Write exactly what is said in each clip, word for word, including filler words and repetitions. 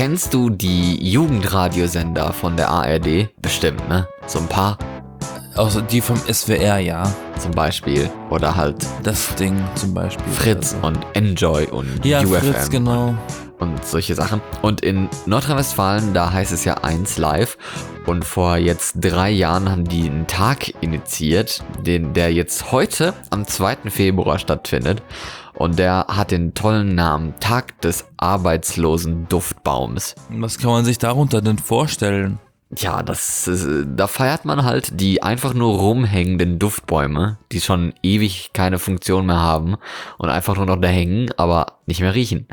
Kennst du die Jugendradiosender von der A R D? Bestimmt, ne? So ein paar. Außer die vom S W R, ja. Zum Beispiel. Oder halt Das Ding zum Beispiel. Fritz also. und Enjoy und Ja, U F M. Fritz, genau. Und solche Sachen. Und in Nordrhein-Westfalen, da heißt es ja eins live. Und vor jetzt drei Jahren haben die einen Tag initiiert, den, der jetzt heute am zweiten Februar stattfindet. Und der hat den tollen Namen Tag des arbeitslosen Duftbaums. Was kann man sich darunter denn vorstellen? Ja, das ist, da feiert man halt die einfach nur rumhängenden Duftbäume, die schon ewig keine Funktion mehr haben und einfach nur noch da hängen, aber nicht mehr riechen.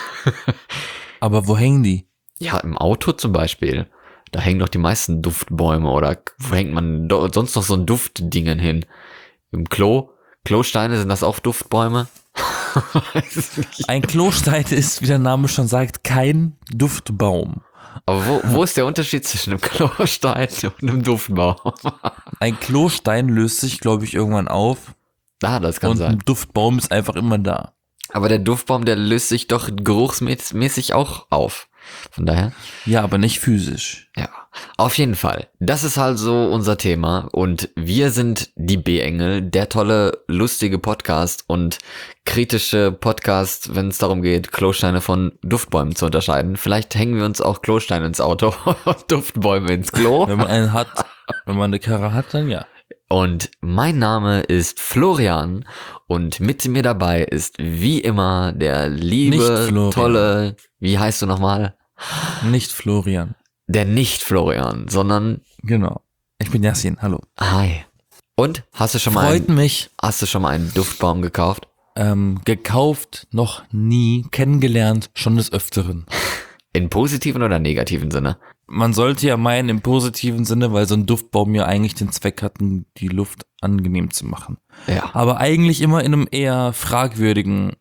Aber wo hängen die? Ja, im Auto zum Beispiel. Da hängen doch die meisten Duftbäume oder wo hängt man do- sonst noch so ein Duftdingen hin? Im Klo? Klosteine, sind das auch Duftbäume? Weiß es nicht. Ein Klostein ist, wie der Name schon sagt, kein Duftbaum. Aber wo, wo ist der Unterschied zwischen einem Klostein und einem Duftbaum? Ein Klostein löst sich, glaube ich, irgendwann auf. Ah, das kann und sein. ein Duftbaum ist einfach immer da. Aber der Duftbaum, der löst sich doch geruchsmäßig auch auf. Von daher. Ja, aber nicht physisch. Ja, auf jeden Fall. Das ist also unser Thema und wir sind die B-Engel, der tolle, lustige Podcast und kritische Podcast, wenn es darum geht, Klosteine von Duftbäumen zu unterscheiden. Vielleicht hängen wir uns auch Klosteine ins Auto und Duftbäume ins Klo. Wenn man einen hat, wenn man eine Karre hat, dann ja. Und mein Name ist Florian und mit mir dabei ist wie immer der Nicht liebe, Florian. tolle, wie heißt du nochmal? Nicht Florian. Der nicht Florian, sondern Genau. Ich bin Yassin, hallo. hi. Und hast du schon mal Freut einen, mich. hast du schon mal einen Duftbaum gekauft? Ähm, gekauft, noch nie, kennengelernt, schon des Öfteren. In positiven oder negativen Sinne? Man sollte ja meinen im positiven Sinne, weil so ein Duftbaum ja eigentlich den Zweck hat, die Luft angenehm zu machen. Ja. Aber eigentlich immer in einem eher fragwürdigen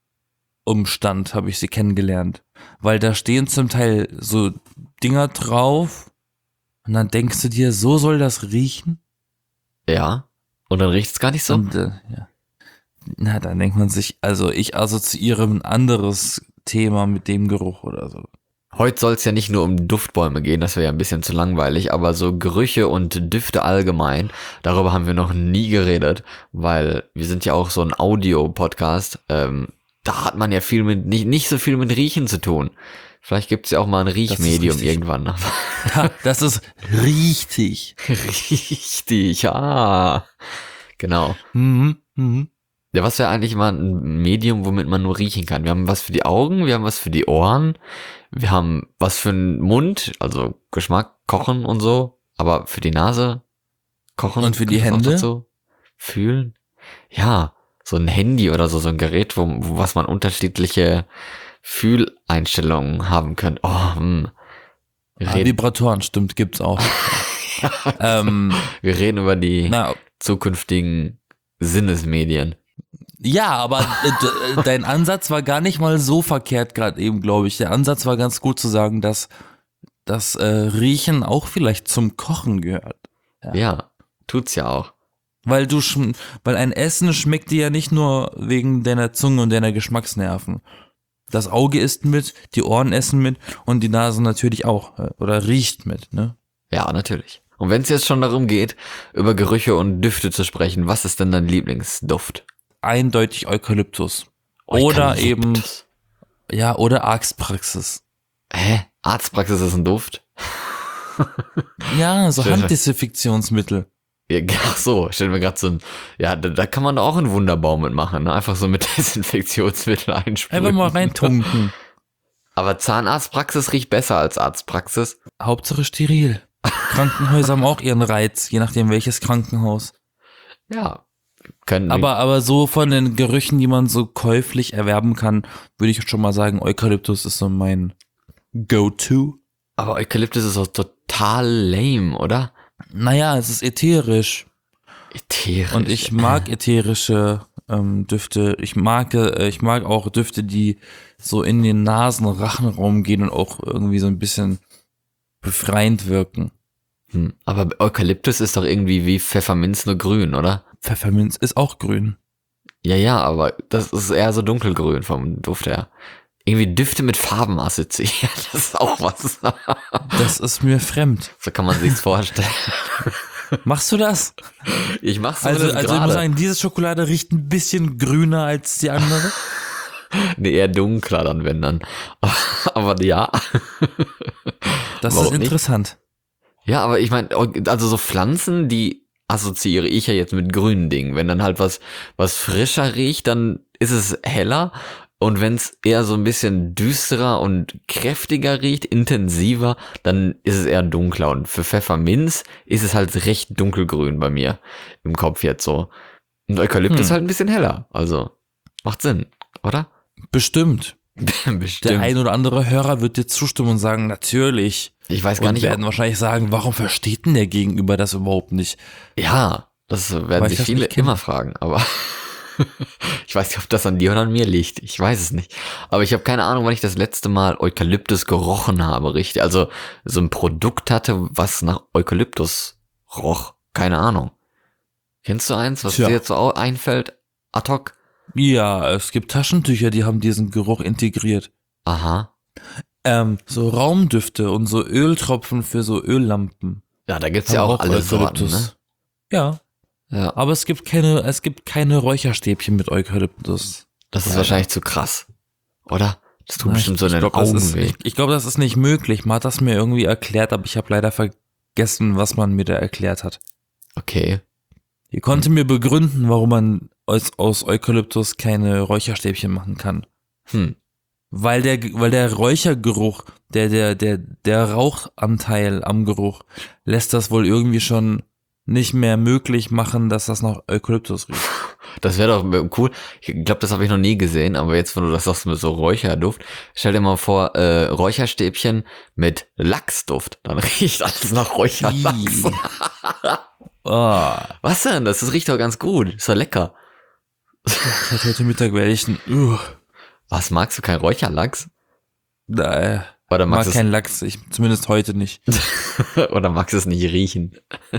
Umstand habe ich sie kennengelernt. Weil da stehen zum Teil so Dinger drauf und dann denkst du dir, so soll das riechen? Ja. Und dann riecht's gar nicht so? Und äh, ja. Na, dann denkt man sich, also ich assoziiere ein anderes Thema mit dem Geruch oder so. Heute soll es ja nicht nur um Duftbäume gehen, das wäre ja ein bisschen zu langweilig, aber so Gerüche und Düfte allgemein, darüber haben wir noch nie geredet, weil wir sind ja auch so ein Audio-Podcast, ähm, da hat man ja viel mit, nicht, nicht so viel mit Riechen zu tun. Vielleicht gibt's ja auch mal ein Riechmedium richtig. irgendwann. Ja, das ist richtig. Richtig, ja. Genau. Mhm, mhm. Ja, was wäre eigentlich mal ein Medium, womit man nur riechen kann? Wir haben was für die Augen, wir haben was für die Ohren, wir haben was für den Mund, also Geschmack, Kochen und so, aber für die Nase, Kochen Und für die gehört auch Hände? dazu. Fühlen? Ja, so ein Handy oder so, so ein Gerät, wo, wo was man unterschiedliche Fühleinstellungen haben könnte. Oh, hm. Wir, Ah, reden, Vibratoren, stimmt, gibt's auch. ähm, wir reden über die na, zukünftigen Sinnesmedien. ja, aber äh, d- dein Ansatz war gar nicht mal so verkehrt gerade eben, glaube ich. Der Ansatz war ganz gut zu sagen, dass das äh, Riechen auch vielleicht zum Kochen gehört. Ja. Ja, tut's ja auch. Weil du schm- weil ein Essen schmeckt dir ja nicht nur wegen deiner Zunge und deiner Geschmacksnerven. Das Auge isst mit, die Ohren essen mit und die Nase natürlich auch. äh, Oder riecht mit, ne? Ja, natürlich. Und wenn es jetzt schon darum geht, über Gerüche und Düfte zu sprechen, was ist denn dein Lieblingsduft? Eindeutig Eukalyptus. Oder eben, Eukalyptus. ja, oder Arztpraxis. Hä? Arztpraxis ist ein Duft? Ja, so Schön. Handdesinfektionsmittel. Ja, ach so, stellen wir gerade so ein, ja, da, da kann man doch auch einen Wunderbaum mitmachen, ne? Einfach so mit Desinfektionsmittel einsprühen. Einfach mal reintunken. Aber Zahnarztpraxis riecht besser als Arztpraxis. Hauptsache steril. Krankenhäuser haben auch ihren Reiz, je nachdem welches Krankenhaus. Ja. Können Aber, aber so von den Gerüchen, die man so käuflich erwerben kann, würde ich schon mal sagen, Eukalyptus ist so mein Go-To. aber Eukalyptus ist auch total lame, oder? Naja, es ist ätherisch. Ätherisch. Und ich mag ätherische ähm, Düfte. Ich mag, äh, ich mag auch Düfte, die so in den Nasen-Rachenraum gehen und auch irgendwie so ein bisschen befreiend wirken. Hm. Aber Eukalyptus ist doch irgendwie wie Pfefferminz nur grün, oder? Pfefferminz ist auch grün. Ja, ja, aber das ist eher so dunkelgrün vom Duft her. irgendwie Düfte mit Farben assoziiert. Das ist auch was. Das ist mir fremd. So kann man sich's vorstellen. Machst du das? Ich mach's Also, zumindest also ich gerade. muss sagen, diese Schokolade riecht ein bisschen grüner als die andere. Nee, eher dunkler dann, wenn dann. Aber ja. Das Warum ist nicht? interessant. Ja, aber ich meine, also so Pflanzen, die assoziiere ich ja jetzt mit grünen Dingen. Wenn dann halt was, was frischer riecht, dann ist es heller. Und wenn es eher so ein bisschen düsterer und kräftiger riecht, intensiver, dann ist es eher dunkler. Und für Pfefferminz ist es halt recht dunkelgrün bei mir im Kopf jetzt so. Und Eukalyptus Hm. halt ein bisschen heller. Also macht Sinn, oder? Bestimmt. Bestimmt. Der ein oder andere Hörer wird dir zustimmen und sagen, natürlich. Ich weiß gar Und nicht, werden ob, wahrscheinlich sagen, warum versteht denn der Gegenüber das überhaupt nicht? ja, das werden Weil ich sich das viele nicht kenne. immer fragen, aber ich weiß nicht, ob das an dir oder an mir liegt. Ich weiß es nicht. Aber ich habe keine Ahnung, wann ich das letzte Mal Eukalyptus gerochen habe, richtig. Also so ein Produkt hatte, was nach Eukalyptus roch. Keine Ahnung. Kennst du eins, was Tja. dir jetzt so au- einfällt? Ad hoc? Ja, es gibt Taschentücher, die haben diesen Geruch integriert. Aha. Ähm, so Raumdüfte und so Öltropfen für so Öllampen. Ja, da gibt's haben ja auch alle Sorten, Eukalyptus. ne? Ja, Ja. aber es gibt keine, es gibt keine Räucherstäbchen mit Eukalyptus. Das ist Leider. wahrscheinlich zu krass. Oder? Das tut Na, bestimmt so in ich den glaub, das Augen ist, weh. ich, ich glaube, das ist nicht möglich. Man hat das mir irgendwie erklärt, aber ich habe leider vergessen, was man mir da erklärt hat. Okay. Ihr konnte mir begründen, warum man aus, aus Eukalyptus keine Räucherstäbchen machen kann. Hm. Weil der, weil der Räuchergeruch, der, der, der, der Rauchanteil am Geruch lässt das wohl irgendwie schon nicht mehr möglich machen, dass das nach Eukalyptus riecht. Das wäre doch cool. Ich glaube, das habe ich noch nie gesehen, aber jetzt, wenn du das sagst mit so Räucherduft, stell dir mal vor, äh, Räucherstäbchen mit Lachsduft. Dann riecht alles nach Räucherlachs. Ih. Oh, Was denn? Das, das riecht doch ganz gut. Ist doch lecker. seit heute Mittag werde ich ein, uh, Was, magst du kein Räucherlachs? äh, Oder mag magst, kein Lachs, ich, zumindest heute nicht. es, oder magst du es nicht riechen?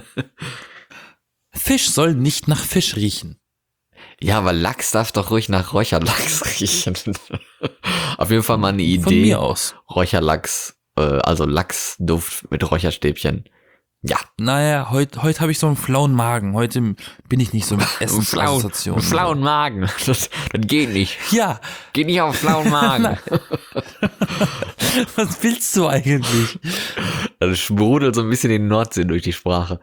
Fisch soll nicht nach Fisch riechen. Ja, aber Lachs darf doch ruhig nach Räucherlachs riechen. Auf jeden Fall mal eine Idee. Von mir aus. Räucherlachs, äh, also Lachsduft mit Räucherstäbchen. Ja. Naja, heute heut habe ich so einen flauen Magen. Heute bin ich nicht so mit Einen flauen, Essensassoziationen. einen flauen Magen. Das, das geht nicht. Ja, Geht nicht auf flauen Magen. Nein. Was willst du eigentlich? Das sprudelt so ein bisschen in die Nordsee durch die Sprache.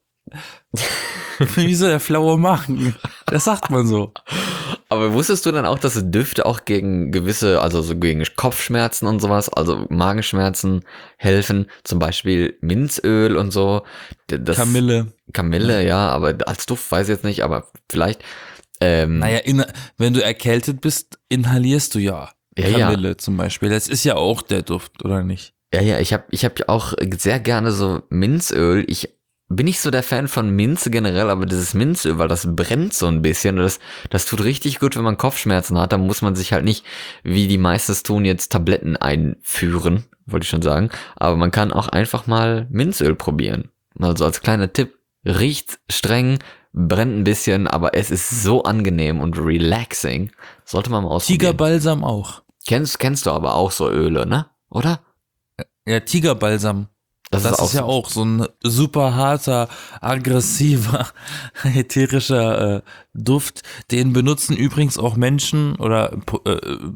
Wieso der flaue Magen? Das sagt man so. Aber wusstest du dann auch, dass Düfte auch gegen gewisse, also so gegen Kopfschmerzen und sowas, also Magenschmerzen helfen? Zum Beispiel Minzöl und so. Das, Kamille. Kamille, ja, aber als Duft weiß ich jetzt nicht, aber vielleicht. Ähm, Naja, in, wenn du erkältet bist, inhalierst du ja. Ja, ja. Kamille zum Beispiel. Das ist ja auch der Duft, oder nicht? Ja, ja, ich habe ich hab ja auch sehr gerne so Minzöl. Ich bin nicht so der Fan von Minze generell, aber dieses Minzöl, weil das brennt so ein bisschen und das, das tut richtig gut, wenn man Kopfschmerzen hat. Da muss man sich halt nicht, wie die meisten es tun, jetzt Tabletten einführen, wollte ich schon sagen. Aber man kann auch einfach mal Minzöl probieren. Also als kleiner Tipp, riecht streng, brennt ein bisschen, aber es ist so angenehm und relaxing. Sollte man mal ausprobieren. Tigerbalsam auch. Kennst, kennst du aber auch so Öle, ne? Oder? Ja, Tigerbalsam. Das, das ist, ist ja auch so ein super harter, aggressiver, ätherischer äh, Duft. Den benutzen übrigens auch Menschen oder äh,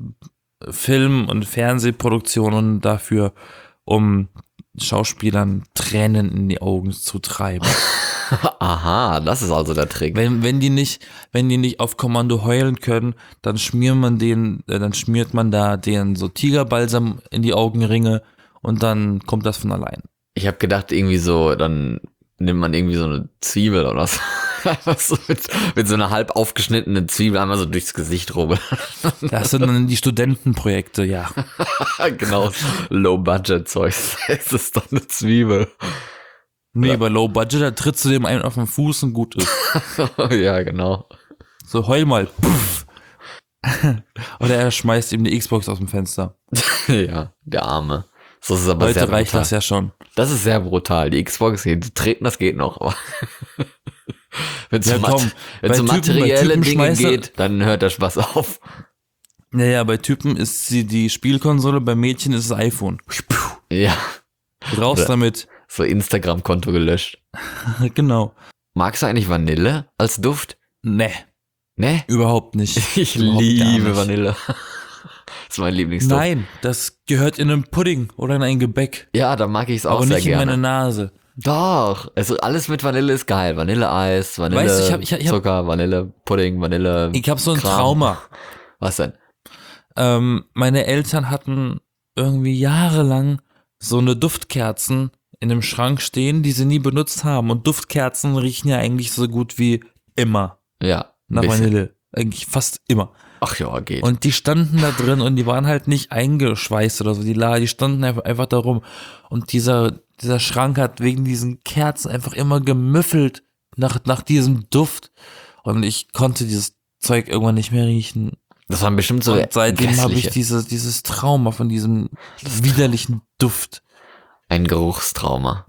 Film- und Fernsehproduktionen dafür, um Schauspielern Tränen in die Augen zu treiben. Aha, das ist also der Trick. Wenn, wenn die nicht, wenn die nicht auf Kommando heulen können, dann schmiert man den, äh, dann schmiert man da den so Tigerbalsam in die Augenringe und dann kommt das von allein. Ich habe gedacht, irgendwie so, dann nimmt man irgendwie so eine Zwiebel oder so. Einfach so mit, mit so einer halb aufgeschnittenen Zwiebel einmal so durchs Gesicht rubbeln. Das sind dann die Studentenprojekte, ja. Genau, Low-Budget-Zeug. Es ist doch eine Zwiebel. Nee, ja. Bei Low Budget, da trittst du dem einen auf den Fuß und gut ist. Ja, genau. So, heul mal. Puff. Oder er schmeißt ihm die Xbox aus dem Fenster. Ja, der Arme. Das ist aber Heute sehr reicht brutal. das ja schon. Das ist sehr brutal. Die Xbox, die treten, das geht noch. Aber wenn es Ja, um, komm, Mat- wenn's bei um Typen- bei materielle Typen Dinge schmeißt er- geht, dann hört der Spaß auf. Naja, bei Typen ist sie die Spielkonsole, bei Mädchen ist das iPhone. Ja. Raus Oder damit. so Instagram-Konto gelöscht. Genau. Magst du eigentlich Vanille als Duft? Nee, Ne? überhaupt nicht. Ich Überhaupt gar liebe nicht. Vanille. Das ist mein Lieblingsduft. Nein, das gehört in einen Pudding oder in ein Gebäck. Ja, da mag ich es auch Aber sehr nicht in gerne. meine Nase. Doch, also alles mit Vanille ist geil. Vanilleeis, Vanille, Weißt du, ich hab- ich hab- ich hab- Zucker, Vanille, Pudding, Vanille. Ich habe so ein Kram. Trauma. Was denn? Ähm, meine Eltern hatten irgendwie jahrelang so eine Duftkerzen in dem Schrank stehen, die sie nie benutzt haben. Und Duftkerzen riechen ja eigentlich so gut wie immer Ja. ein nach bisschen. Vanille. Eigentlich fast immer. Ach ja, geht. Und die standen da drin und die waren halt nicht eingeschweißt oder so. Die, la- die standen einfach, einfach da rum. Und dieser, dieser Schrank hat wegen diesen Kerzen einfach immer gemüffelt nach, nach diesem Duft. Und ich konnte dieses Zeug irgendwann nicht mehr riechen. Das waren bestimmt so Und seitdem habe ich grässliche. dieses, dieses Trauma von diesem widerlichen Duft. Ein Geruchstrauma.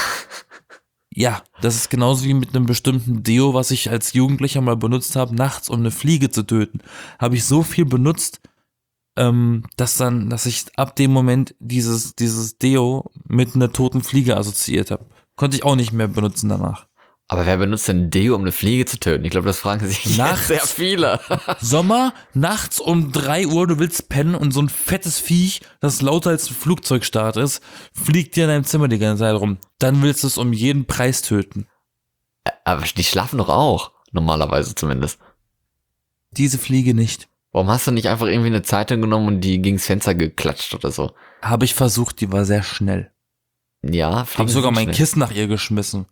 Ja, das ist genauso wie mit einem bestimmten Deo, was ich als Jugendlicher mal benutzt habe, nachts, um eine Fliege zu töten. Habe ich so viel benutzt, ähm, dass dann, dass ich ab dem Moment dieses, dieses Deo mit einer toten Fliege assoziiert habe. Konnte ich auch nicht mehr benutzen danach. Aber wer benutzt denn Deo, um eine Fliege zu töten? Ich glaube, das fragen sich jetzt Nachts. sehr viele. Sommer, nachts um drei Uhr, du willst pennen und so ein fettes Viech, das lauter als ein Flugzeugstart ist, fliegt dir in deinem Zimmer die ganze Zeit rum. Dann willst du es um jeden Preis töten. Aber die schlafen doch auch. Normalerweise zumindest. Diese Fliege nicht. Warum hast du nicht einfach irgendwie eine Zeitung genommen und die gegens Fenster geklatscht oder so? Habe ich versucht, die war sehr schnell. Ja, Hab Fliegen sogar sind mein schnell. Kissen nach ihr geschmissen.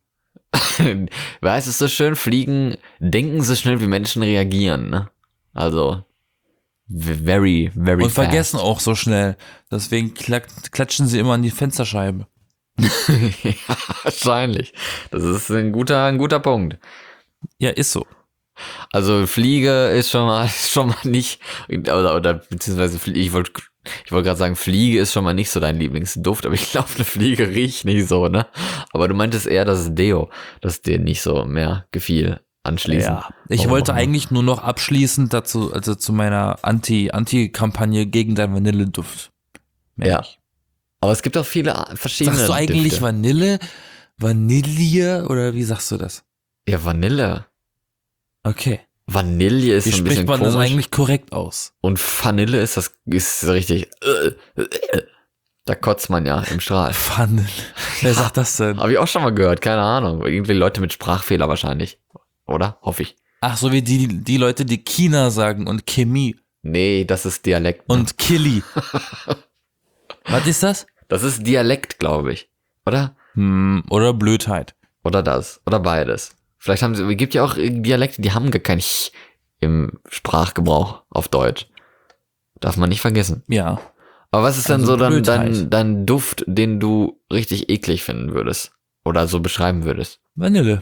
Weißt du, es ist so schön, Fliegen denken so schnell, wie Menschen reagieren, ne? Also, very, very Und fast. vergessen auch so schnell. Deswegen klack- klatschen sie immer an die Fensterscheibe. Ja, wahrscheinlich. Das ist ein guter, ein guter Punkt. Ja, ist so. Also Fliege ist schon mal, ist schon mal nicht, oder, oder beziehungsweise Flie- ich wollte ich wollte gerade sagen, Fliege ist schon mal nicht so dein Lieblingsduft, aber ich glaube, eine Fliege riecht nicht so, ne? Aber du meintest eher, dass es Deo, das dir nicht so mehr gefiel anschließend. Ja. Ich Warum wollte auch immer. eigentlich nur noch abschließend dazu, also zu meiner Anti, Anti-Kampagne gegen deinen Vanilleduft. Mehr Ja. nicht. Aber es gibt auch viele verschiedene Sagst du eigentlich Düfte. Vanille, Vanille oder wie sagst du das? Ja, Vanille. Okay. Vanille ist Wie so ein spricht bisschen man das komisch. eigentlich korrekt aus? Und Vanille ist das, ist richtig, da kotzt man ja im Strahl. Vanille. Wer sagt das denn? Habe ich auch schon mal gehört, keine Ahnung. Irgendwie Leute mit Sprachfehler wahrscheinlich. Oder? Hoffe ich. Ach, so wie die, die Leute, die China sagen und Chemie Nee, das ist Dialekt. Ne? und Killy. Was ist das? Das ist Dialekt, glaube ich. Oder? Hm, oder Blödheit. Oder das. Oder beides. Vielleicht haben sie, es gibt ja auch Dialekte, die haben gar kein Ch im Sprachgebrauch auf Deutsch. Darf man nicht vergessen. Ja. Aber was ist denn Also so dann Blödheit. dein, dein Duft, den du richtig eklig finden würdest? Oder so beschreiben würdest? Vanille.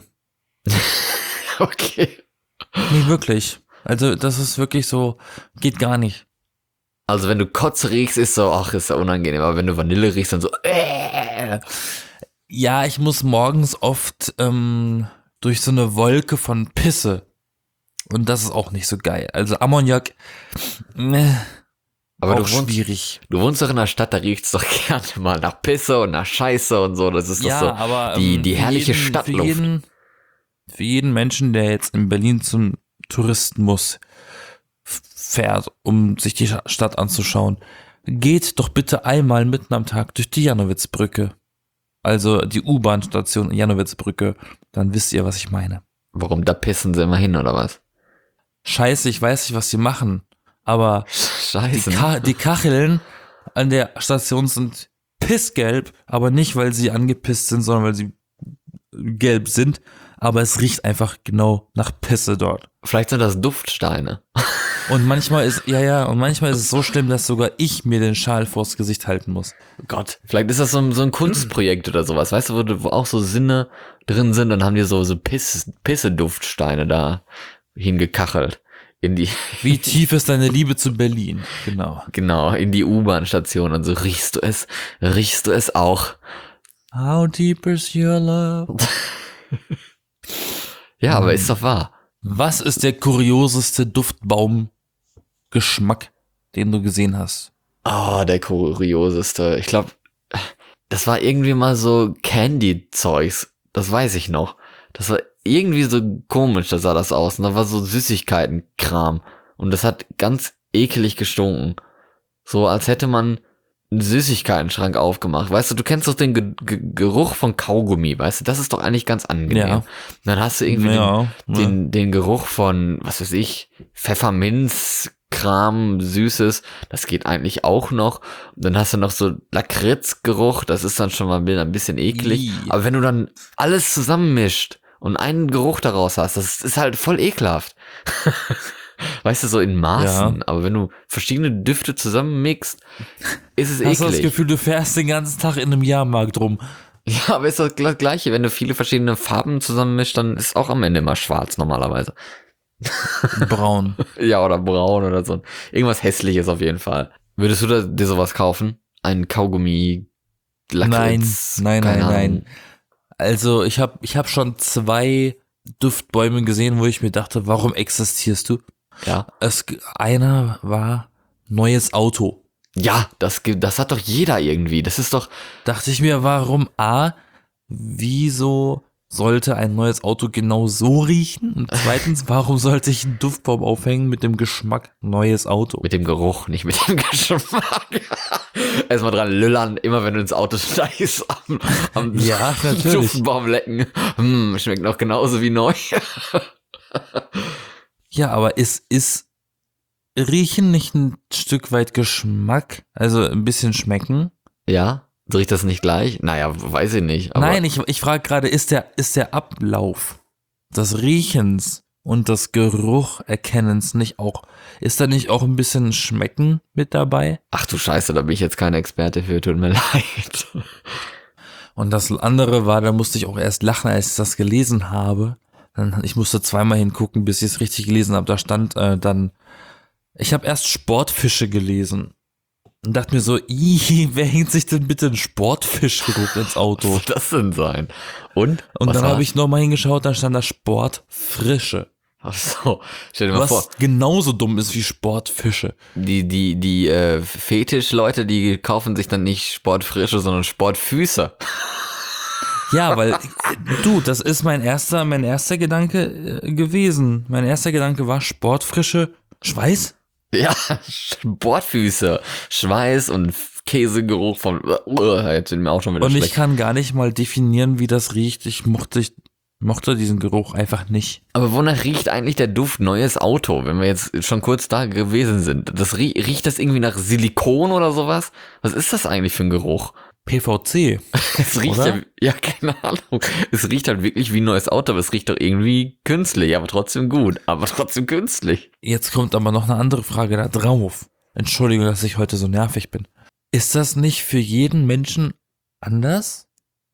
Okay. Nee, wirklich. Also das ist wirklich so, geht gar nicht. Also wenn du Kotze riechst, ist so, ach, ist ja unangenehm. Aber wenn du Vanille riechst, dann so, äh. Ja, ich muss morgens oft ähm, durch so eine Wolke von Pisse. Und das ist auch nicht so geil. Also Ammoniak, äh, Aber auch du wohnst, schwierig. du wohnst doch in einer Stadt, da riecht's doch gerne mal nach Pisse und nach Scheiße und so. Das ist doch Ja, so aber die, ähm, die für herrliche jeden, Stadtluft. Für jeden, für jeden Menschen, der jetzt in Berlin zum Touristen muss, f- fährt, um sich die Scha- Stadt anzuschauen, geht doch bitte einmal mitten am Tag durch die Janowitzbrücke. Also die U-Bahn-Station Janowitzbrücke. Dann wisst ihr, was ich meine. Warum, da pissen sie immer hin, oder was? Scheiße, ich weiß nicht, was sie machen, aber die, Scheiße. ne? Ka die Kacheln an der Station sind pissgelb, aber nicht, weil sie angepisst sind, sondern weil sie gelb sind. Aber es riecht einfach genau nach Pisse dort. Vielleicht sind das Duftsteine. Und manchmal ist, ja, ja, und manchmal ist es so schlimm, dass sogar ich mir den Schal vors Gesicht halten muss. Gott. Vielleicht ist das so ein, so ein Kunstprojekt oder sowas. Weißt du, wo, du- wo auch so Sinne drin sind, dann haben die so, so Piss, Pisse-Duftsteine da hingekachelt. In die, Wie tief ist deine Liebe zu Berlin? Genau. genau, in die U-Bahn-Station. Und so riechst du es, riechst du es auch. How deep is your love? Ja, aber ist doch wahr. Was ist der kurioseste Duftbaumgeschmack, den du gesehen hast? Oh, der kurioseste. Ich glaube, das war irgendwie mal so Candy-Zeugs. Das weiß ich noch. Das war irgendwie so komisch, da sah das aus. Und da war so Süßigkeiten-Kram. Und das hat ganz ekelig gestunken. So, als hätte man einen Süßigkeiten-Schrank aufgemacht. Weißt du, du kennst doch den Ge- Ge- Geruch von Kaugummi, weißt du? Das ist doch eigentlich ganz angenehm. Ja. Und dann hast du irgendwie Ja, den, ja. den, den Geruch von, was weiß ich, Pfefferminz, Kram, Süßes. Das geht eigentlich auch noch. Und dann hast du noch so Lakritzgeruch. Das ist dann schon mal ein bisschen eklig. Ih. Aber wenn du dann alles zusammenmischt und einen Geruch daraus hast, das ist halt voll ekelhaft. Weißt du, so in Maßen. Ja. Aber wenn du verschiedene Düfte zusammenmixt, ist es Hast du das eklig. Gefühl, du fährst den ganzen Tag in einem Jahrmarkt rum? Ja, aber ist das das Gleiche. Wenn du viele verschiedene Farben zusammenmischst, dann ist auch am Ende immer schwarz normalerweise. Braun. Ja, oder braun oder so. Irgendwas Hässliches auf jeden Fall. Würdest du da, dir sowas kaufen? Ein Kaugummi, Lakritz? Nein, nein, keine nein, Ahnung. nein. Also ich habe ich hab schon zwei Duftbäume gesehen, wo ich mir dachte, warum existierst du? Ja. Es, einer war neues Auto. Ja, das, ge- das hat doch jeder irgendwie. Das ist doch, Dachte ich mir, warum A, wieso sollte ein neues Auto genau so riechen? Und zweitens, warum sollte ich einen Duftbaum aufhängen mit dem Geschmack neues Auto? mit dem Geruch, nicht mit dem Geschmack. Erstmal dran lüllern, immer wenn du ins Auto steigst, am, am Ja, natürlich. Duftbaum lecken. Hm, schmeckt noch genauso wie neu. Ja, aber ist, ist Riechen nicht ein Stück weit Geschmack? Also ein bisschen schmecken? Ja, so riecht das nicht gleich? Naja, weiß ich nicht. Aber Nein, ich, ich frage gerade, ist der, ist der Ablauf des Riechens und des Gerucherkennens nicht auch, ist da nicht auch ein bisschen Schmecken mit dabei? Ach du Scheiße, da bin ich jetzt kein Experte für, tut mir leid. Und das andere war, da musste ich auch erst lachen, als ich das gelesen habe. Dann, ich musste zweimal hingucken, bis ich es richtig gelesen habe. Da stand äh, dann, ich habe erst Sportfische gelesen und dachte mir so, ih, wer hängt sich denn bitte einen Sportfischgeruch ins Was Auto? soll das denn sein? Und? Und Was dann war- habe ich nochmal hingeschaut, da stand da Sportfrische. Ach so, stell dir mal Was vor, genauso dumm ist wie Sportfische. die, die, die äh, Fetischleute, die kaufen sich dann nicht Sportfrische, sondern Sportfüße. Ja, weil, äh, du, das ist mein erster, mein erster Gedanke äh, gewesen. Mein erster Gedanke war Sportfrische Schweiß. Ja, Sportfüße, Schweiß und Käsegeruch von, uh, jetzt sind mir auch schon wieder Und ich schlecht. kann gar nicht mal definieren, wie das riecht. Ich mochte, ich mochte diesen Geruch einfach nicht. Aber wonach riecht eigentlich der Duft neues Auto, wenn wir jetzt schon kurz da gewesen sind? Das rie riecht das irgendwie nach Silikon oder sowas? Was ist das eigentlich für ein Geruch? P V C. Es riecht Oder? ja, ja, keine Ahnung. Es riecht halt wirklich wie ein neues Auto, aber es riecht doch irgendwie künstlich, aber trotzdem gut, aber trotzdem künstlich. Jetzt kommt aber noch eine andere Frage da drauf. Entschuldigung, dass ich heute so nervig bin. Ist das nicht für jeden Menschen anders?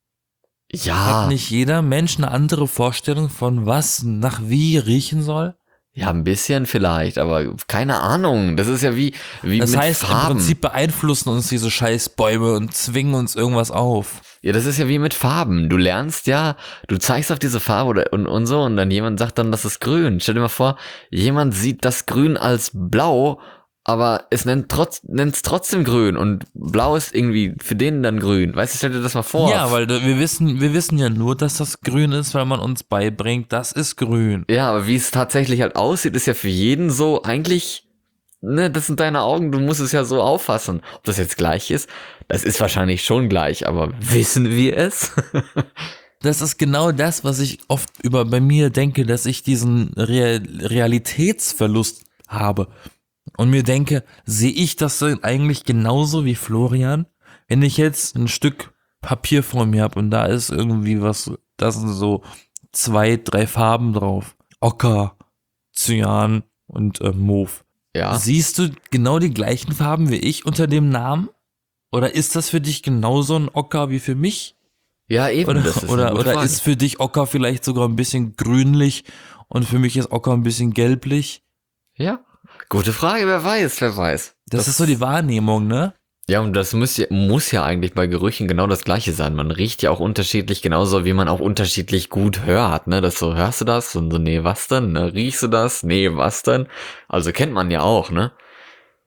Ja, Hat nicht jeder Mensch eine andere Vorstellung von was nach wie riechen soll? ja, ein bisschen vielleicht, aber keine Ahnung. Das ist ja wie, wie Das mit heißt, Farben. im Prinzip beeinflussen uns diese Scheißbäume und zwingen uns irgendwas auf. Ja, das ist ja wie mit Farben. Du lernst ja, du zeigst auf diese Farbe oder, und, und so und dann jemand sagt dann, das ist grün. Stell dir mal vor, jemand sieht das Grün als blau, aber es nennt trotz, nennt's trotzdem grün und blau ist irgendwie für den dann grün. Weißt du, stell dir das mal vor. Ja, weil da- wir wissen, wir wissen ja nur, dass das grün ist, weil man uns beibringt, das ist grün. Ja, aber wie es tatsächlich halt aussieht, ist ja für jeden so eigentlich, ne, das sind deine Augen, du musst es ja so auffassen. Ob das jetzt gleich ist, das ist wahrscheinlich schon gleich, aber wissen wir es? Das ist genau das, was ich oft über bei mir denke, dass ich diesen Real Realitätsverlust habe. Und mir denke, sehe ich das denn eigentlich genauso wie Florian? Wenn ich jetzt ein Stück Papier vor mir habe und da ist irgendwie was, da sind so zwei, drei Farben drauf. Ocker, Cyan und äh, Mauve. Ja. Siehst du genau die gleichen Farben wie ich unter dem Namen? Oder ist das für dich genauso ein Ocker wie für mich? Ja, eben. Oder, das ist eine oder, gute oder Frage. ist für dich Ocker vielleicht sogar ein bisschen grünlich und für mich ist Ocker ein bisschen gelblich? Ja. Gute Frage, wer weiß, wer weiß. Das, ist so die Wahrnehmung, ne? Ja, und das muss ja, muss ja eigentlich bei Gerüchen genau das Gleiche sein. Man riecht ja auch unterschiedlich, genauso wie man auch unterschiedlich gut hört, ne? Das so, hörst du das? Und so, nee, was denn? Ne? Riechst du das? Nee, was denn? Also kennt man ja auch, ne?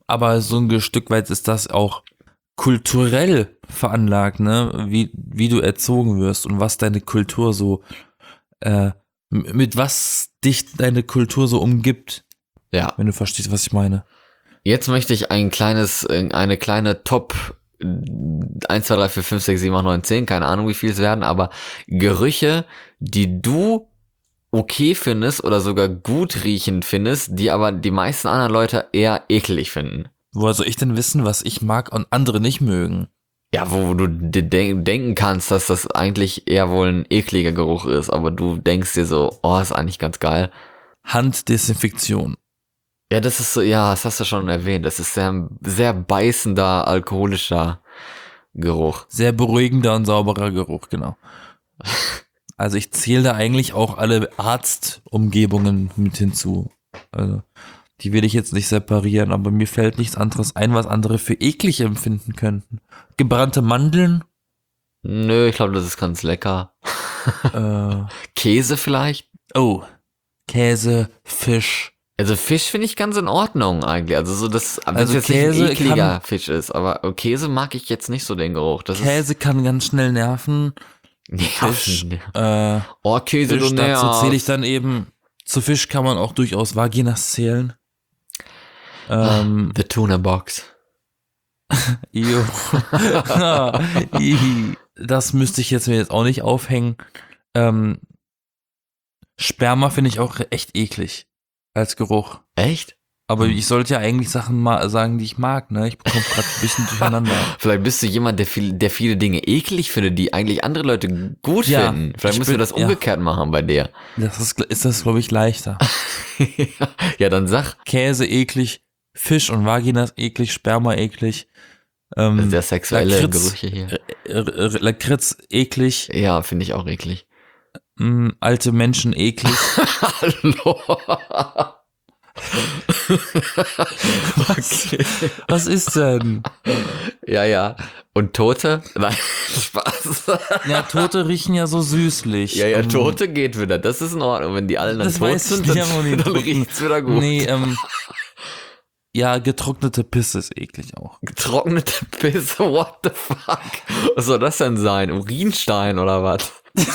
aber so ein Stück weit ist das auch kulturell veranlagt, ne? Wie, wie du erzogen wirst und was deine Kultur so, äh, mit was dich deine Kultur so umgibt, Ja. wenn du verstehst, was ich meine. Jetzt möchte ich ein kleines, eine kleine Top eins, zwei, drei, vier, fünf, sechs, sieben, acht, neun, zehn, keine Ahnung, wie viel es werden, aber Gerüche, die du okay findest oder sogar gut riechend findest, die aber die meisten anderen Leute eher eklig finden. Woher soll ich denn wissen, was ich mag und andere nicht mögen? Ja, wo du dir denk- denken kannst, dass das eigentlich eher wohl ein ekliger Geruch ist, aber du denkst dir so, oh, ist eigentlich ganz geil. Handdesinfektion. Ja, das ist so, ja, das hast du schon erwähnt. Das ist sehr, sehr beißender, alkoholischer Geruch. Sehr beruhigender und sauberer Geruch, genau. Also ich zähle da eigentlich auch alle Arztumgebungen mit hinzu. Also die will ich jetzt nicht separieren, aber mir fällt nichts anderes ein, was andere für eklig empfinden könnten. Gebrannte Mandeln? Nö, ich glaube, das ist ganz lecker. Äh, Käse vielleicht? oh, Käse, Fisch. Also Fisch finde ich ganz in Ordnung eigentlich. Also so das, wenn Also es jetzt Käse nicht ein ekliger kann- Fisch ist, aber Käse mag ich jetzt nicht so den Geruch. Das Käse kann ganz schnell nerven. ist Fisch, ja, äh, oh, Käse, Fisch, du dazu nervst. zähle ich dann eben, zu Fisch kann man auch durchaus Vaginas zählen. Ähm, The Tuna Box. jo. Ihi. Das müsste ich jetzt mir jetzt auch nicht aufhängen. Ähm, Sperma finde ich auch echt eklig als Geruch. Echt? Aber ich sollte ja eigentlich Sachen mal sagen, die ich mag, ne? Ich bekomme gerade ein bisschen durcheinander. Vielleicht bist du jemand, der, viel, der viele Dinge eklig findet, die eigentlich andere Leute gut Ja, finden. Vielleicht ich müssen wir bin- das ja. umgekehrt machen bei dir. Das ist, ist das, glaube ich, leichter. Ja, dann sag. Käse eklig, Fisch und Vaginas eklig, Sperma eklig. Ähm, Sehr sexuelle Lakritz, Gerüche hier. äh, äh, Lakritz eklig, Ja, finde ich auch eklig. mh, alte Menschen eklig. Hallo. Okay. Was ist denn? Ja, ja. Und Tote? Nein, Spaß. Ja, Tote riechen ja so süßlich. Ja, ja, Ähm, Tote geht wieder. Das ist in Ordnung. Wenn die alle dann Das tot weiß sind, ich dann, ja noch nicht. dann riecht's wieder gut. Nee, ähm, ja, getrocknete Pisse ist eklig auch. Getrocknete Pisse, what the fuck? Was soll das denn sein? Urinstein oder was?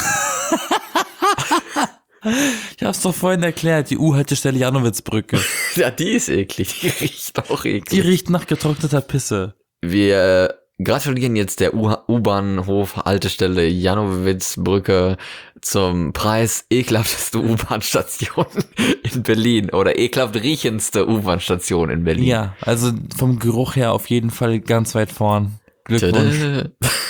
Ich hab's doch vorhin erklärt, die U-Haltestelle Janowitzbrücke. Ja, die ist eklig. Die riecht auch eklig. Die riecht nach getrockneter Pisse. Wir gratulieren jetzt der U- U-Bahnhof Haltestelle Janowitzbrücke zum Preis ekelhafteste U-Bahn-Station in Berlin oder ekelhaft riechendste U-Bahn-Station in Berlin. Ja, also vom Geruch her auf jeden Fall ganz weit vorn. Glückwunsch. Tada.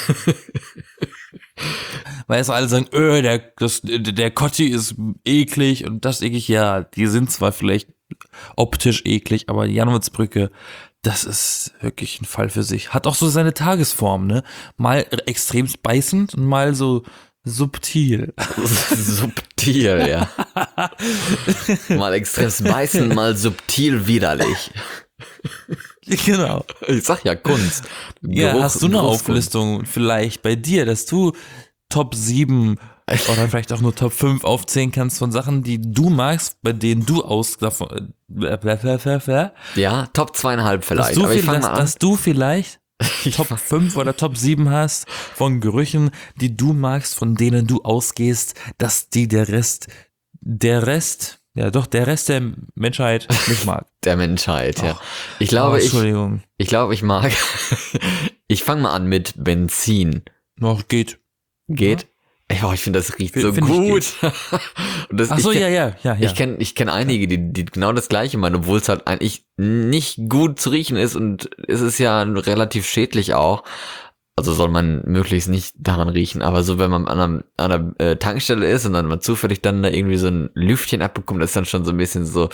Weil so alle sagen, öh, der, das, der Kotti ist eklig und das eklig. Ja, die sind zwar vielleicht optisch eklig, aber die Janowitzbrücke, das ist wirklich ein Fall für sich. Hat auch so seine Tagesform, ne? Mal extremst beißend und mal so subtil. Subtil, ja. Mal extrem beißen, mal subtil widerlich. Genau. Ich sag ja Kunst. Ja, Geruch- hast du eine Geruchskunst. Auflistung vielleicht bei dir, dass du Top sieben oder vielleicht auch nur Top fünf aufzählen kannst von Sachen, die du magst, bei denen du aus davon, äh, bla, bla, bla, bla, Ja, Top zweieinhalb dass vielleicht. du, Aber ich viel, fang dass, mal an. dass du vielleicht Ich Top fang- fünf oder Top sieben hast von Gerüchen, die du magst, von denen du ausgehst, dass die der Rest, der Rest, ja doch, der Rest der Menschheit nicht mag. Der Menschheit, ja. Ach, Ich glaube, oh, ich, Entschuldigung. ich glaube, ich mag. Ich fange mal an mit Benzin. Noch geht. Geht? Ja, ich finde, das riecht so Find ich gut. Und das, Ach so, ich ja, kenn, ja, ja, ja. Ich kenne ich kenn einige, die, die genau das Gleiche meinen, obwohl es halt eigentlich nicht gut zu riechen ist und es ist ja relativ schädlich auch. Also soll man möglichst nicht daran riechen, aber so wenn man an einer, an einer äh, Tankstelle ist und dann mal zufällig dann da irgendwie so ein Lüftchen abbekommt, ist dann schon so ein bisschen so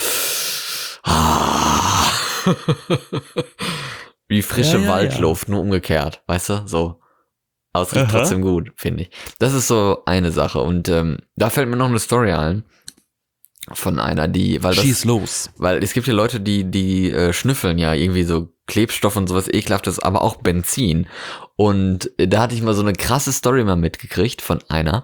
ah, wie frische Ja, ja, Waldluft, nur umgekehrt, weißt du, so. Aber es riecht Aha. trotzdem gut, finde ich. Das ist so eine Sache und ähm, da fällt mir noch eine Story ein von einer, die, weil das, Schieß los. weil es gibt ja Leute, die, die äh, schnüffeln ja irgendwie so Klebstoff und sowas ekelhaftes, aber auch Benzin. Und äh, da hatte ich mal so eine krasse Story mal mitgekriegt von einer,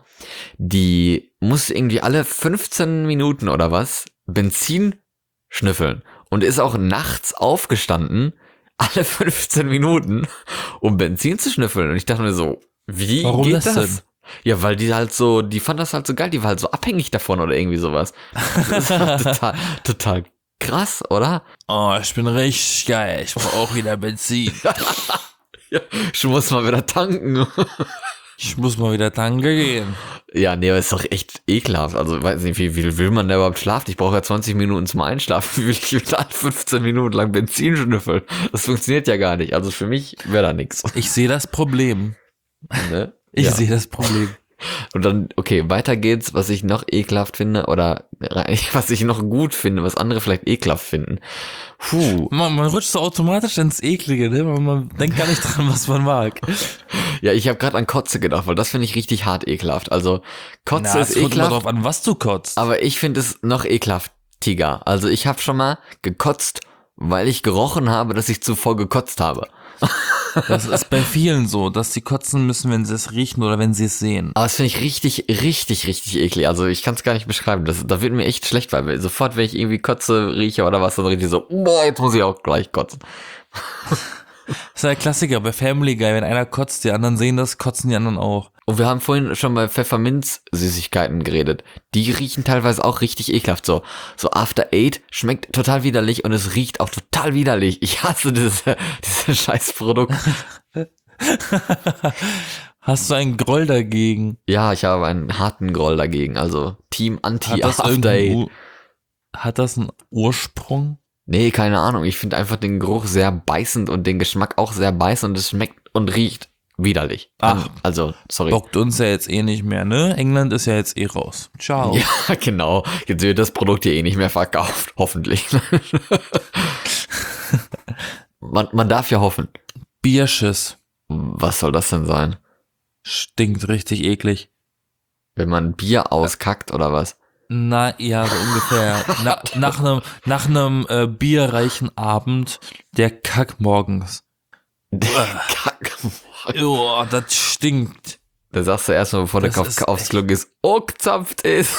die musste irgendwie alle fünfzehn Minuten oder was Benzin schnüffeln. und ist auch nachts aufgestanden, alle fünfzehn Minuten, um Benzin zu schnüffeln. Und ich dachte mir so, wie Warum geht das das? denn? Ja, weil die halt so, die fand das halt so geil, die war halt so abhängig davon oder irgendwie sowas. Das ist halt total, total krass, oder? Oh, ich bin richtig geil. Ich brauche auch wieder Benzin. Ja, ich muss mal wieder tanken. Ich muss mal wieder tanken gehen. Ja, nee, aber ist doch echt ekelhaft. Also, weiß nicht, wie, wie will man da überhaupt schlafen? Ich brauche ja zwanzig Minuten zum Einschlafen. Wie will ich wieder fünfzehn Minuten lang Benzin schnüffeln? Das funktioniert ja gar nicht. Also für mich wäre da nichts. Ich sehe das Problem. Ne? Ich Ja. sehe das Problem. Und dann, okay, weiter geht's, was ich noch ekelhaft finde oder was ich noch gut finde, was andere vielleicht ekelhaft finden. Puh. Man, man rutscht so automatisch ins Eklige, ne? Man, man denkt gar nicht dran, was man mag. Ja, ich habe gerade an Kotze gedacht, weil das finde ich richtig hart ekelhaft. Also Kotze Na, ist es kommt immer ekelhaft, drauf an, was du kotzt. aber ich finde es noch ekelhaftiger. Also ich habe schon mal gekotzt, weil ich gerochen habe, dass ich zuvor gekotzt habe. Das ist bei vielen so, dass sie kotzen müssen, wenn sie es riechen oder wenn sie es sehen. Aber das finde ich richtig, richtig, richtig eklig. Also ich kann es gar nicht beschreiben. Das, da wird mir echt schlecht, weil sofort, wenn ich irgendwie Kotze rieche oder was, dann richtig so, boah, jetzt muss ich auch gleich kotzen. Das ist ja der Klassiker bei Family Guy, wenn einer kotzt, die anderen sehen das, kotzen die anderen auch. Und wir haben vorhin schon bei Pfefferminz-Süßigkeiten geredet. Die riechen teilweise auch richtig ekelhaft. So, so After Eight schmeckt total widerlich und es riecht auch total widerlich. Ich hasse diese, diese scheiß Produkt. Hast du einen Groll dagegen? Ja, ich habe einen harten Groll dagegen. Also Team Hat das, Anti-After irgendeinen Eight. Ur- hat das einen Ursprung? Nee, keine Ahnung. Ich finde einfach den Geruch sehr beißend und den Geschmack auch sehr beißend und es schmeckt und riecht widerlich. Ach. Also, sorry. Bockt uns ja jetzt eh nicht mehr, ne? England ist ja jetzt eh raus. Ciao. Ja, genau. Jetzt wird das Produkt hier eh nicht mehr verkauft. Hoffentlich. man, man darf ja hoffen. Bierschiss. Was soll das denn sein? Stinkt richtig eklig. Wenn man Bier auskackt oder was? Na, ja, so ungefähr. Na, nach einem nach einem äh, bierreichen Abend, der Kack morgens. Kack. Oh, das stinkt. Da sagst du erstmal, bevor der Das Kopf ist aufs Glück ist, oh, gezapft ist.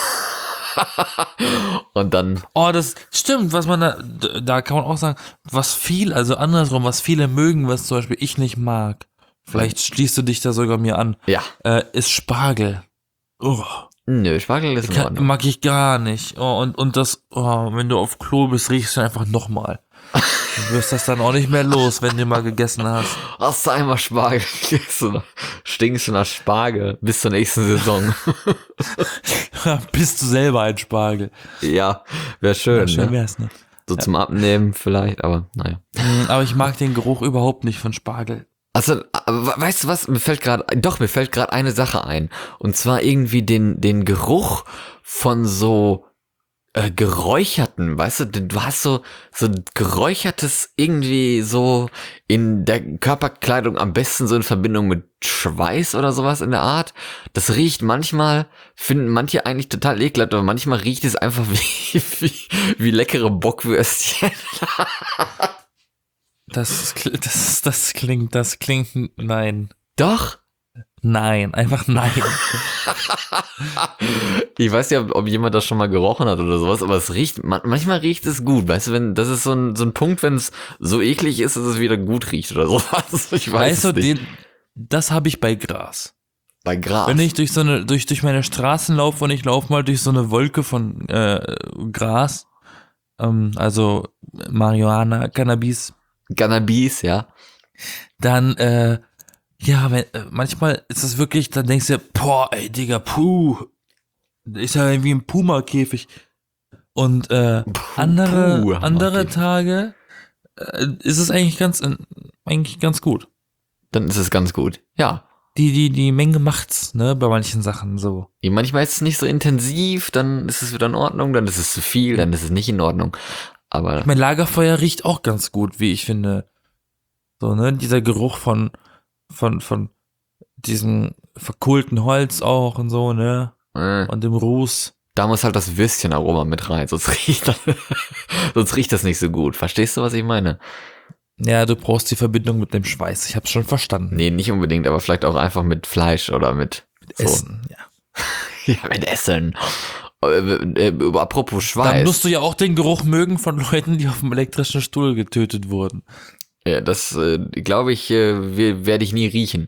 Und dann, Oh, das stimmt, was man da, da kann man auch sagen, was viel, also andersrum, was viele mögen, was zum Beispiel ich nicht mag, vielleicht schließt du dich da sogar mir an, ja. äh, ist Spargel. Oh, Nö, Spargel ist in kann, Ordnung. mag ich gar nicht. Oh, und, und das, oh, wenn du auf Klo bist, riechst du einfach nochmal. Du wirst das dann auch nicht mehr los, wenn du mal gegessen hast. Hast du einmal Spargel gegessen? Stinkst du nach Spargel bis zur nächsten Saison. Bist du selber ein Spargel. Ja, wäre schön. Schön ne? wär's, ne? So zum Abnehmen vielleicht, aber naja. Mm, Aber ich mag den Geruch überhaupt nicht von Spargel. Also, aber weißt du was, mir fällt gerade, doch, mir fällt gerade eine Sache ein. Und zwar irgendwie den, den Geruch von so äh, geräucherten, weißt du, du hast so, so geräuchertes irgendwie so in der Körperkleidung, am besten so in Verbindung mit Schweiß oder sowas in der Art. Das riecht manchmal, finden manche eigentlich total ekelhaft, aber manchmal riecht es einfach wie, wie, wie leckere Bockwürstchen. Das, kl- das, das klingt, das klingt, nein. Doch. Nein, einfach nein. Ich weiß ja, ob jemand das schon mal gerochen hat oder sowas, aber es riecht, man, manchmal riecht es gut, weißt du, wenn, das ist so ein, so ein Punkt, wenn es so eklig ist, dass es wieder gut riecht oder sowas. Ich weiß Weißt du, es nicht. den, das habe ich bei Gras. Bei Gras. Wenn ich durch so eine, durch, durch meine Straßen laufe und ich laufe mal durch so eine Wolke von äh, Gras, ähm, also Marihuana, Cannabis, Cannabis, ja. dann, äh, ja, wenn, äh, manchmal ist es wirklich, dann denkst du dir, boah, ey, Digga, puh, ist ja irgendwie ein Puma-Käfig. Und äh, andere, puh, andere Hammerkäfig. Tage äh, ist es eigentlich ganz, äh, eigentlich ganz gut. Dann ist es ganz gut. Ja. Die, die, die Menge macht's, ne, bei manchen Sachen so. Ja, manchmal ist es nicht so intensiv, dann ist es wieder in Ordnung, dann ist es zu viel, dann ist es nicht in Ordnung. Aber Mein Lagerfeuer riecht auch ganz gut, wie ich finde. So, ne, dieser Geruch von, von, von diesem verkohlten Holz auch und so, ne, äh, und dem Ruß. da muss halt das Würstchenaroma mit rein, sonst riecht das, sonst riecht das nicht so gut. Verstehst du, was ich meine? Ja, du brauchst die Verbindung mit dem Schweiß, ich hab's schon verstanden. Nee, nicht unbedingt, aber vielleicht auch einfach mit Fleisch oder mit so. Essen, ja. Ja, mit Essen. Äh, äh, apropos Schweiß. Dann musst du ja auch den Geruch mögen von Leuten, die auf dem elektrischen Stuhl getötet wurden. Ja, das äh, glaube ich, äh, werde ich nie riechen.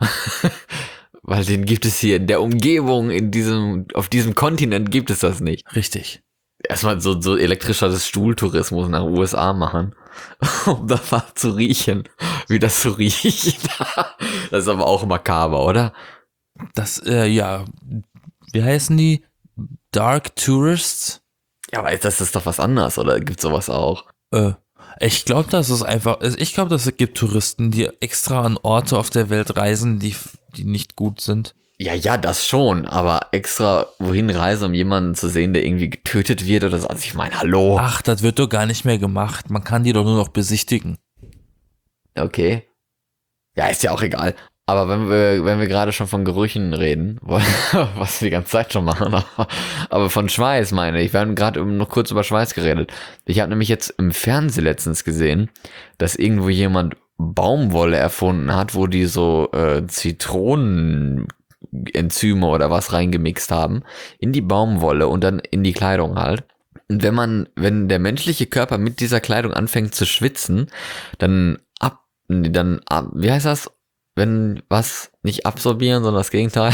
Weil den gibt es hier in der Umgebung, in diesem, auf diesem Kontinent gibt es das nicht. Richtig. Erstmal so, so elektrischer Stuhltourismus nach U S A machen, um da mal zu riechen, wie das so riecht. Das ist aber auch makaber, oder? Das, äh, ja, wie heißen die? Dark Tourists? Ja, aber das ist doch was anderes, oder gibt's sowas auch? Äh, ich glaube, das ist einfach, ich glaube, dass es gibt Touristen, die extra an Orte auf der Welt reisen, die, die nicht gut sind. Ja, ja, das schon, aber extra wohin reisen, um jemanden zu sehen, der irgendwie getötet wird oder so. Also ich meine, hallo. Ach, das wird doch gar nicht mehr gemacht. Man kann die doch nur noch besichtigen. Okay. Ja, ist ja auch egal. Aber wenn wir, wenn wir gerade schon von Gerüchen reden, was wir die ganze Zeit schon machen, aber, aber von Schweiß meine ich, wir haben gerade noch kurz über Schweiß geredet. Ich habe nämlich jetzt im Fernsehen letztens gesehen, dass irgendwo jemand Baumwolle erfunden hat, wo die so äh, Zitronen Enzyme oder was reingemixt haben in die Baumwolle und dann in die Kleidung halt. Und wenn man, wenn der menschliche Körper mit dieser Kleidung anfängt zu schwitzen, dann ab, dann ab, wie heißt das? Wenn was nicht absorbieren, sondern das Gegenteil.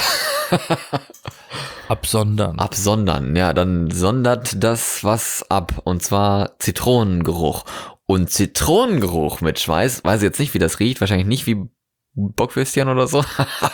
Absondern. Absondern, ja, dann sondert das was ab und zwar Zitronengeruch. Und Zitronengeruch mit Schweiß, weiß ich jetzt nicht, wie das riecht, wahrscheinlich nicht wie Bockwürstchen oder so.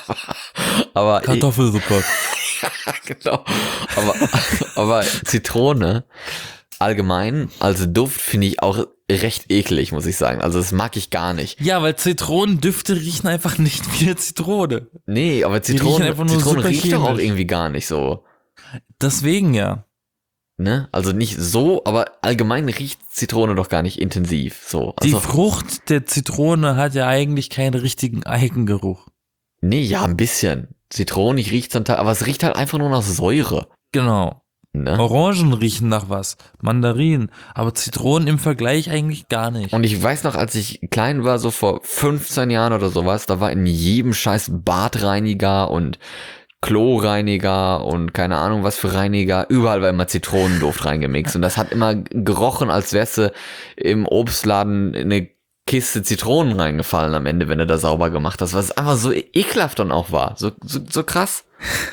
Aber Kartoffelsuppe. ja, genau. Aber, aber Zitrone allgemein als Duft finde ich auch recht eklig, muss ich sagen. Also das mag ich gar nicht. Ja, weil Zitronendüfte riechen einfach nicht wie eine Zitrone. Nee, aber Die riechen Zitrone, einfach nur Zitrone super riecht doch auch chemisch. irgendwie gar nicht so. Deswegen ja. Ne? Also nicht so, aber allgemein riecht Zitrone doch gar nicht intensiv. So. Die Also, Frucht der Zitrone hat ja eigentlich keinen richtigen Eigengeruch. nee, ja, ein bisschen. Zitronig riecht zum Teil, aber es riecht halt einfach nur nach Säure. Genau. Ne? Orangen riechen nach was, Mandarinen, aber Zitronen im Vergleich eigentlich gar nicht. Und ich weiß noch, als ich klein war, so vor fünfzehn Jahren oder sowas, da war in jedem scheiß Badreiniger und Kloreiniger und keine Ahnung was für Reiniger, überall war immer Zitronenduft reingemixt. Und das hat immer gerochen, als wärst du im Obstladen in eine Kiste Zitronen reingefallen am Ende, wenn du da sauber gemacht hast, was einfach so ekelhaft dann auch war. So, so, so krass.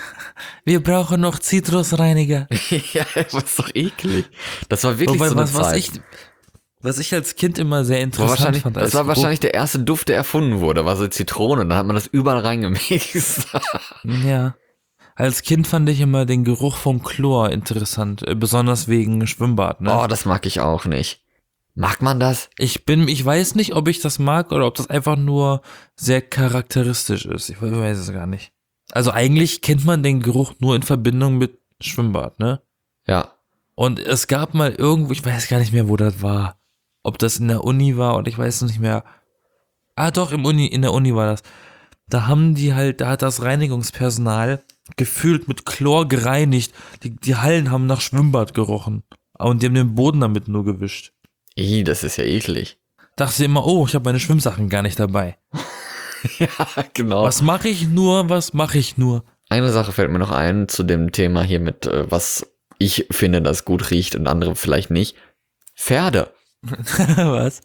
Wir brauchen noch Zitrusreiniger. Ja, das war doch eklig. Das war wirklich Wobei, so eine was, was Zeit. ich, was ich als Kind immer sehr War interessant wahrscheinlich, fand. das als war Geruch- wahrscheinlich der erste Duft, der erfunden wurde, war so Zitrone. Dann hat man das überall reingemixt. Ja. Als Kind fand ich immer den Geruch vom Chlor interessant, äh, besonders wegen Schwimmbad, ne? Oh, das mag ich auch nicht. Mag man das? Ich bin, ich weiß nicht, ob ich das mag oder ob das einfach nur sehr charakteristisch ist. Ich weiß es gar nicht. Also eigentlich kennt man den Geruch nur in Verbindung mit Schwimmbad, ne? Ja. Und es gab mal irgendwo, ich weiß gar nicht mehr, wo das war. Ob das in der Uni war oder ich weiß nicht mehr. Ah, doch, im Uni, in der Uni war das. Da haben die halt, da hat das Reinigungspersonal gefühlt mit Chlor gereinigt. Die, die Hallen haben nach Schwimmbad gerochen. Und die haben den Boden damit nur gewischt. Ih, das ist ja eklig. Dachte immer, oh, ich habe meine Schwimmsachen gar nicht dabei. Ja, genau. Was mache ich nur, was mache ich nur? Eine Sache fällt mir noch ein zu dem Thema hier mit, äh, was ich finde, das gut riecht und andere vielleicht nicht. Pferde. Was?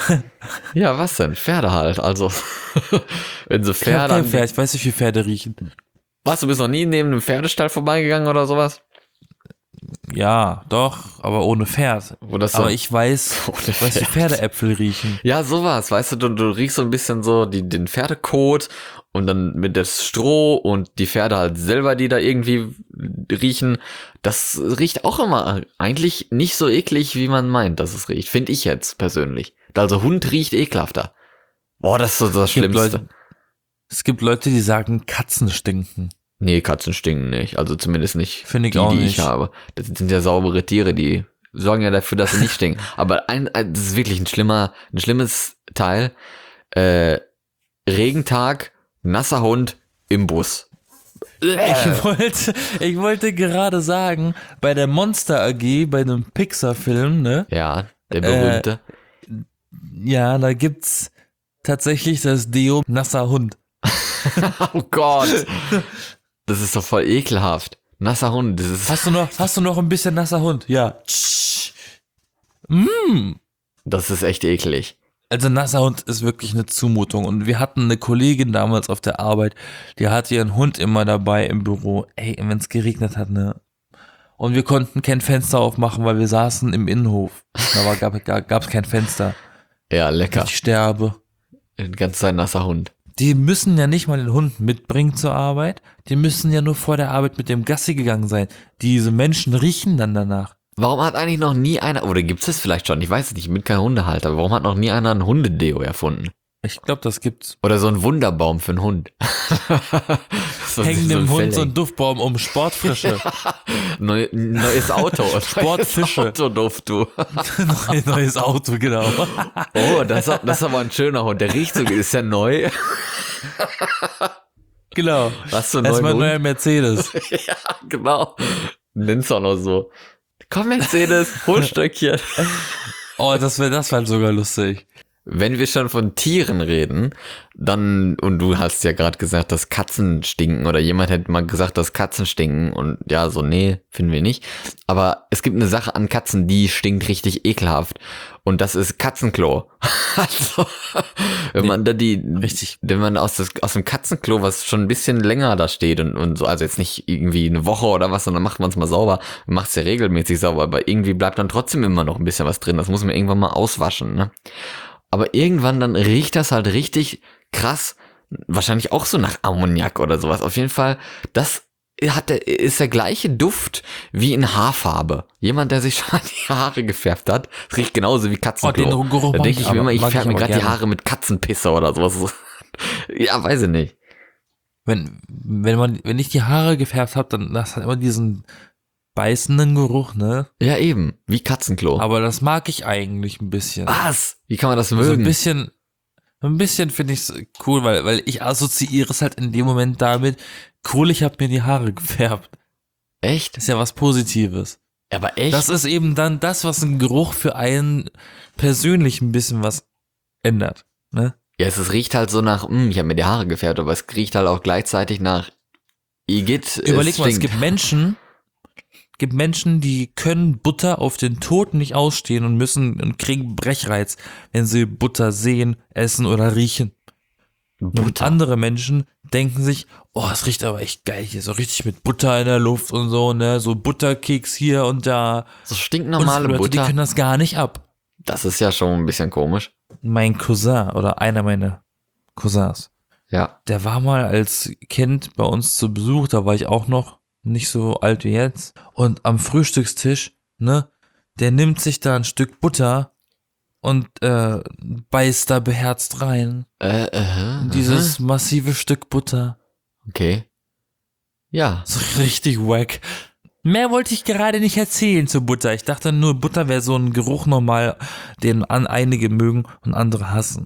Ja, was denn? Pferde halt. Also, wenn so Ich hab Pferde. kein Pferd, ich weiß nicht, wie Pferde riechen. Was, du bist noch nie neben einem Pferdestall vorbeigegangen oder sowas? Ja, doch, aber ohne Pferd. Wo das so Aber ich weiß, Ohne ich weiß, wie Pferd. Pferdeäpfel riechen. Ja, sowas, weißt du, du, du riechst so ein bisschen so die, den Pferdekot und dann mit das Stroh und die Pferde halt selber, die da irgendwie riechen. Das riecht auch immer eigentlich nicht so eklig, wie man meint, dass es riecht. Finde ich jetzt persönlich. Also Hund riecht ekelhafter. Boah, das ist so das Es gibt Schlimmste. Leute, es gibt Leute, die sagen, Katzen stinken. Nee, Katzen stinken nicht. Also zumindest nicht Finde ich die, auch die nicht. ich habe. Das sind ja saubere Tiere, die sorgen ja dafür, dass sie nicht stinken. Aber ein, ein, das ist wirklich ein schlimmer, ein schlimmes Teil. Äh, Regentag, nasser Hund im Bus. Ich wollte, ich wollte gerade sagen, bei der Monster A G, bei einem Pixar-Film, ne? Ja, der berühmte. Ja, da gibt's tatsächlich das Deo nasser Hund. Oh Gott. Das ist doch voll ekelhaft. Nasser Hund. Das ist, Hast du noch, hast du noch ein bisschen nasser Hund? Ja. Mm. das ist echt eklig. Also nasser Hund ist wirklich eine Zumutung. Und wir hatten eine Kollegin damals auf der Arbeit, die hatte ihren Hund immer dabei im Büro. Ey, wenn es geregnet hat, ne? Und wir konnten kein Fenster aufmachen, weil wir saßen im Innenhof. Da war, gab es gab, kein Fenster. Ja, lecker. Ich sterbe. Die ganze Zeit nasser Hund. Die müssen ja nicht mal den Hund mitbringen zur Arbeit. Die müssen ja nur vor der Arbeit mit dem Gassi gegangen sein. Diese Menschen riechen dann danach. Warum hat eigentlich noch nie einer, oder gibt es vielleicht schon, ich weiß es nicht, ich bin kein Hundehalter, aber warum hat noch nie einer ein Hundedeo erfunden? Ich glaube, das gibt's. Oder so ein Wunderbaum für einen Hund. So, Hängen so dem ein Hund Felling. so ein Duftbaum um Sportfrische. Neu, neues Auto. Sportfische. Neues Autoduft, du. Neues, neues Auto, genau. Oh, das, ist- das ist aber ein schöner Hund. Der riecht so, ist ja neu. Genau. Hast du einen Erstmal ein neuen neuer Mercedes. Ja, genau. Nenn's auch noch so. Komm, Mercedes, Holstöckchen. Oh, das wäre das wär sogar lustig. Wenn wir schon von Tieren reden, dann, und du hast ja gerade gesagt, dass Katzen stinken, oder jemand hätte mal gesagt, dass Katzen stinken, und ja, so, nee, finden wir nicht. Aber es gibt eine Sache an Katzen, die stinkt richtig ekelhaft, und das ist Katzenklo. Also, wenn man da die, Richtig. wenn man aus, das, aus dem Katzenklo, was schon ein bisschen länger da steht und, und so, also jetzt nicht irgendwie eine Woche oder was, sondern macht man es mal sauber, macht es ja regelmäßig sauber, aber irgendwie bleibt dann trotzdem immer noch ein bisschen was drin, das muss man irgendwann mal auswaschen, ne? Aber irgendwann dann riecht das halt richtig krass, wahrscheinlich auch so nach Ammoniak oder sowas. Auf jeden Fall, das hat der, ist der gleiche Duft wie in Haarfarbe. Jemand, der sich schon die Haare gefärbt hat, riecht genauso wie Katzenklo. Oh, den Geruch Da mag denke ich ich mir aber- immer, ich mag färbe ich mir aber gerade die gerne. Haare mit Katzenpisse oder sowas. Ja, weiß ich nicht. Wenn, wenn man, wenn ich die Haare gefärbt habe, dann das hat immer diesen beißenden Geruch, ne? Ja, eben, wie Katzenklo. Aber das mag ich eigentlich ein bisschen. Was? Wie kann man das So ein mögen? bisschen, ein bisschen finde ich es cool, weil, weil ich assoziiere es halt in dem Moment damit, cool, ich habe mir die Haare gefärbt. Echt? Das ist ja was Positives. Aber echt? Das ist eben dann das, was ein Geruch für einen persönlich ein bisschen was ändert, ne? Ja, es, es riecht halt so nach, hm, ich habe mir die Haare gefärbt, aber es riecht halt auch gleichzeitig nach Igitt. Überleg mal, es stinkt. gibt Menschen, gibt Menschen, die können Butter auf den Tod nicht ausstehen und müssen und kriegen Brechreiz, wenn sie Butter sehen, essen oder riechen. Und Butter. andere Menschen denken sich, oh, es riecht aber echt geil hier, so richtig mit Butter in der Luft und so, ne, so Butterkeks hier und da. So Und stinknormale Leute, die Butter. können das gar nicht ab. Das ist ja schon ein bisschen komisch. Mein Cousin oder einer meiner Cousins, Ja. der war mal als Kind bei uns zu Besuch, da war ich auch noch nicht so alt wie jetzt. Und am Frühstückstisch, ne, der nimmt sich da ein Stück Butter und äh, beißt da beherzt rein. Äh, äh, In dieses massive Stück Butter. Okay. Ja. So richtig wack. Mehr wollte ich gerade nicht erzählen zu Butter. Ich dachte nur, Butter wäre so ein Geruch normal, den an einige mögen und andere hassen.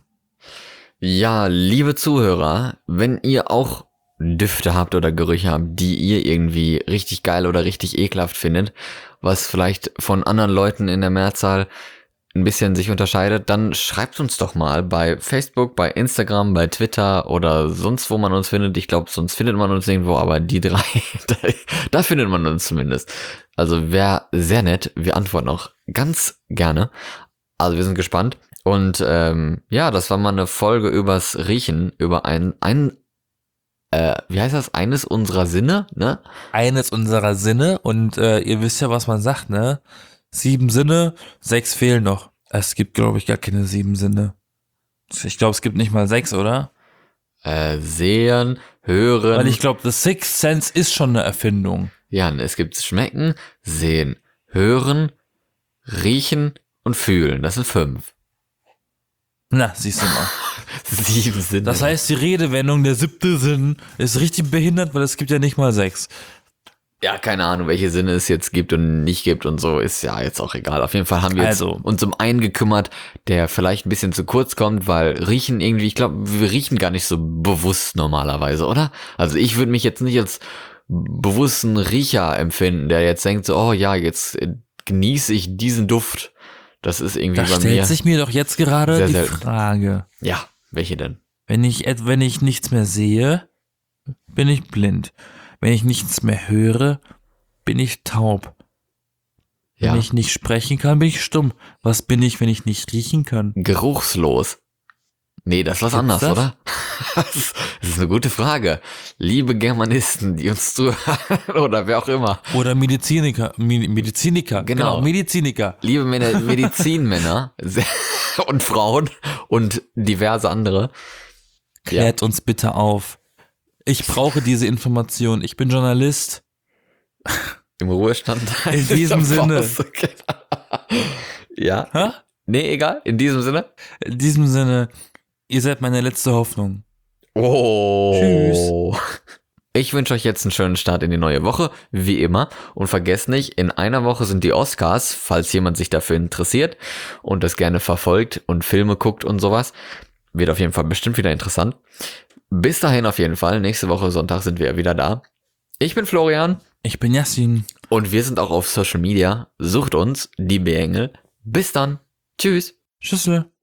Ja, liebe Zuhörer, wenn ihr auch Düfte habt oder Gerüche habt, die ihr irgendwie richtig geil oder richtig ekelhaft findet, was vielleicht von anderen Leuten in der Mehrzahl ein bisschen sich unterscheidet, dann schreibt uns doch mal bei Facebook, bei Instagram, bei Twitter oder sonst wo man uns findet. Ich glaube, sonst findet man uns irgendwo, aber die drei, da, da findet man uns zumindest. Also wäre sehr nett. Wir antworten auch ganz gerne. Also wir sind gespannt. Und ähm, ja, das war mal eine Folge übers Riechen, über ein, ein äh, wie heißt das, eines unserer Sinne, ne? Eines unserer Sinne und äh, ihr wisst ja, was man sagt, ne? Sieben Sinne, sechs fehlen noch. Es gibt, glaube ich, gar keine sieben Sinne. Ich glaube, es gibt nicht mal sechs, oder? Äh, sehen, hören. Weil ich glaube, The Sixth Sense ist schon eine Erfindung. Ja, es gibt schmecken, sehen, hören, riechen und fühlen. Das sind fünf. Na, siehst du mal. Sieben Sinne. Das heißt, die Redewendung, der siebte Sinn, ist richtig behindert, weil es gibt ja nicht mal sechs. ja, keine Ahnung, welche Sinne es jetzt gibt und nicht gibt und so, ist ja jetzt auch egal. Auf jeden Fall haben wir jetzt Also. uns um einen gekümmert, der vielleicht ein bisschen zu kurz kommt, weil riechen irgendwie, ich glaube, wir riechen gar nicht so bewusst normalerweise, oder? Also ich würde mich jetzt nicht als bewussten Riecher empfinden, der jetzt denkt so, oh ja, jetzt äh, genieße ich diesen Duft. Das ist irgendwie Da bei stellt mir. sich mir doch jetzt gerade sehr die selten. Frage. Ja, welche denn? Wenn ich, et- wenn ich nichts mehr sehe, bin ich blind. Wenn ich nichts mehr höre, bin ich taub. Ja. Wenn ich nicht sprechen kann, bin ich stumm. Was bin ich, wenn ich nicht riechen kann? Geruchslos. Nee, das ist was Gibt's anderes, das? oder? Das ist das ist eine gute Frage. Liebe Germanisten, die uns zuhören oder wer auch immer. Oder Mediziniker. Mi- Mediziniker. Genau. genau Mediziniker. Liebe Männer, Medizinmänner und Frauen und diverse andere. Klärt uns bitte auf. Ich brauche diese Information. Ich bin Journalist. Im Ruhestand. In diesem Sinne. Ja. Hä? Nee, egal. In diesem Sinne. In diesem Sinne, ihr seid meine letzte Hoffnung. Oh. Tschüss. Ich wünsche euch jetzt einen schönen Start in die neue Woche, wie immer. Und vergesst nicht, in einer Woche sind die Oscars, falls jemand sich dafür interessiert und das gerne verfolgt und Filme guckt und sowas. Wird auf jeden Fall bestimmt wieder interessant. Bis dahin auf jeden Fall. Nächste Woche Sonntag sind wir wieder da. Ich bin Florian. Ich bin Yassin. Und wir sind auch auf Social Media. Sucht uns, die B-Engel. Bis dann. Tschüss. Tschüssle.